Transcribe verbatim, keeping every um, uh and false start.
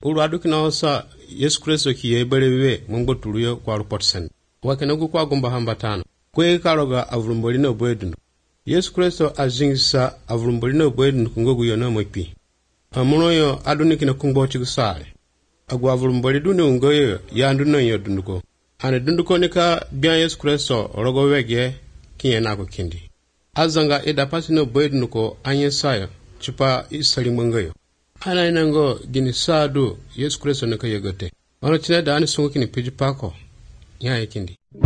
uru adu kina osa Yesu Kristo ki yeberewe mungbo turuyo kwa rupotsen wakena gu kwa gumba hambatano kwe karoga avulumbolino bwedunu Yesu Kristo azingisa avulumbolino bwedunu kungogu yono mwipi amunoyo adu nikina kungbo chikusale agwa avulumbolidune ungoyo ya anduno yodunduko ane dunduko nika bian Yesu Kristo rogo wege kinye nako kindi azanga ida pasino bwedunu ko anye sayo chupa isali mwengoyo ana inango gini sadu Yesu Kristo nika yegote wano chine daani sungu kini piji pako nya ikindi